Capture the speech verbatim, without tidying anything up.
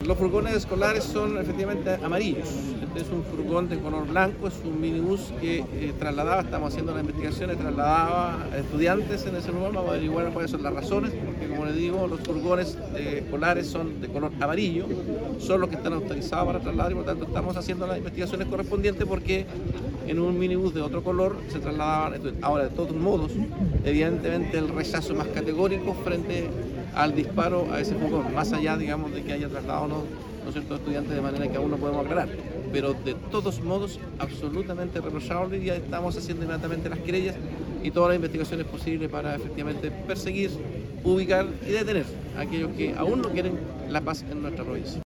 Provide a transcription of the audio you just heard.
Los furgones escolares son efectivamente amarillos. Este es un furgón de color blanco, es un minibús que eh, trasladaba, estamos haciendo las investigaciones, trasladaba a estudiantes en ese lugar. Vamos a averiguar cuáles son las razones, porque como les digo, los furgones eh, escolares son de color amarillo, son los que están autorizados para trasladar y por tanto estamos haciendo las investigaciones correspondientes porque en un minibús de otro color se trasladaban. Ahora, de todos modos, evidentemente el rechazo más categórico frente al disparo a ese furgón, más allá, digamos, de que haya trasladado o no, ¿no es cierto?, estudiantes, de manera que aún no podemos aclarar. Pero de todos modos, absolutamente reprochable, y ya estamos haciendo inmediatamente las querellas y todas las investigaciones posibles para efectivamente perseguir, ubicar y detener a aquellos que aún no quieren la paz en nuestra provincia.